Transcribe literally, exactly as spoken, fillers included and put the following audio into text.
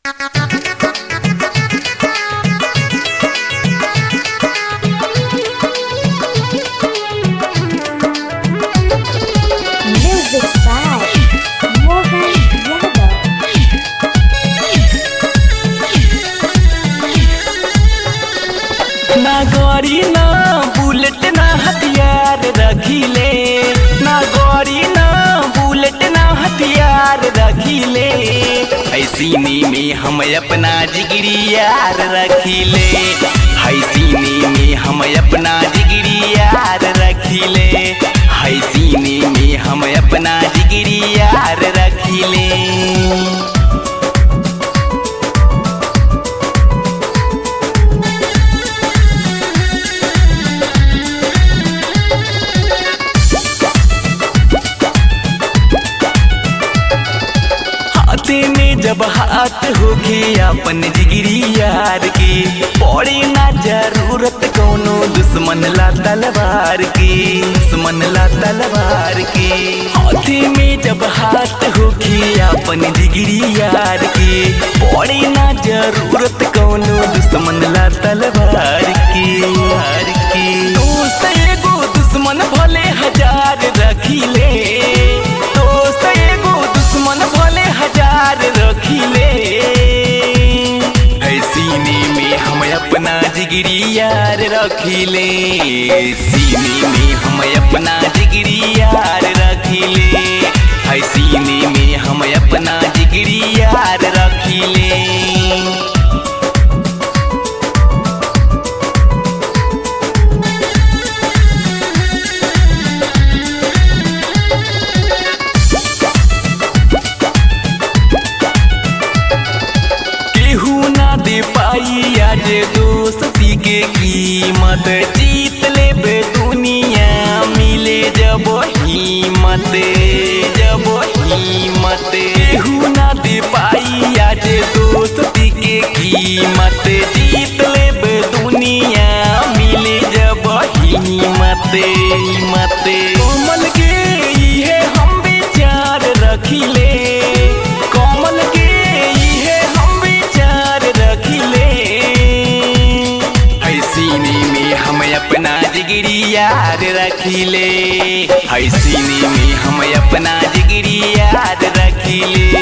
Music by Mohan Yadav. ना गौरी ना bullet ना हथियार रखीले, ना गौरी ना बुलेट ना हथियार रखीले। सीने में हम अपना जिगरी यार रखीले, है सीने में हम अपना जिगरी यार रखीले, है सीने में हम अपना जिगरी यार रखीले। में जब हाथ होके अपन जिगरी यार के, पड़े ना जरूरत कोनो दुश्मन ला तलवार के, दुश्मन ला तलवार के। हाथे में जब हाथ होके अपन जिगरी यार के, पड़े ना जरूरत कोनो दुश्मन ला तलवार के, यार के। दोस्त एगो दुश्मन भले हजार रखीले, दोस्त एगो दुश्मन भले हजार रखीले। है सीने में हम अपना जिगरी यार रखीले, सीने में हम अपना जिगरी यार रखीले, है सीने में हम अपना जिगरी यार रखीले। दे पाई आज दोस्ती के कीमत, जीत ले दुनिया मिले जब हिम्मत, जब हिम्मत। केहू ना दे पाई आज दोस्ती के कीमत, जीत ले दुनिया मिले जब हिम्मत, हिम्मत। कोमल के ये हम विचार रखीले, कोमल के ये हम विचार रखीले। है सीने में हम अपना जिगरी यार रखीले, है सीने में हम अपना जिगरी यार रखीले,